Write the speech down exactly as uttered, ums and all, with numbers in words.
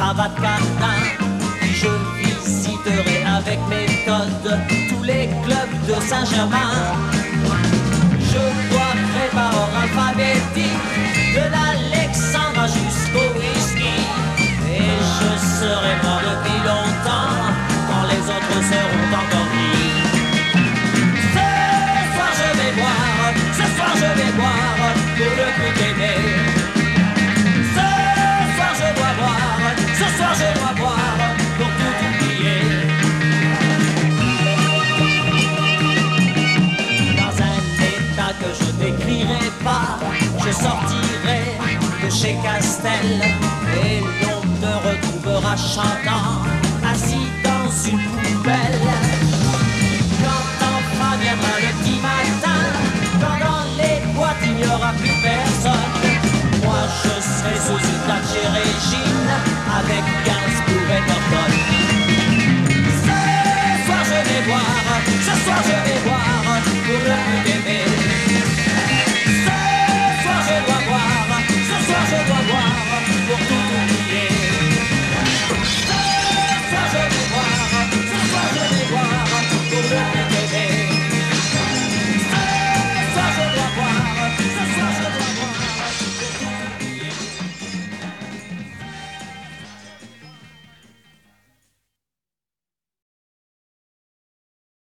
cravate catin. Puis je visiterai avec méthode tous les clubs de Saint-Germain. Je boirai par ordre alphabétique de l'Alexandra jusqu'au whisky. Et je serai mort depuis longtemps quand les autres seront endormis. Ce soir je vais boire, ce soir je vais boire pour le plus t'aimer. Ce soir je dois boire, ce soir je dois boire pour tout oublier. Dans un état que je n'écrirai pas, je sortirai de chez Castel et l'on me retrouvera chantant.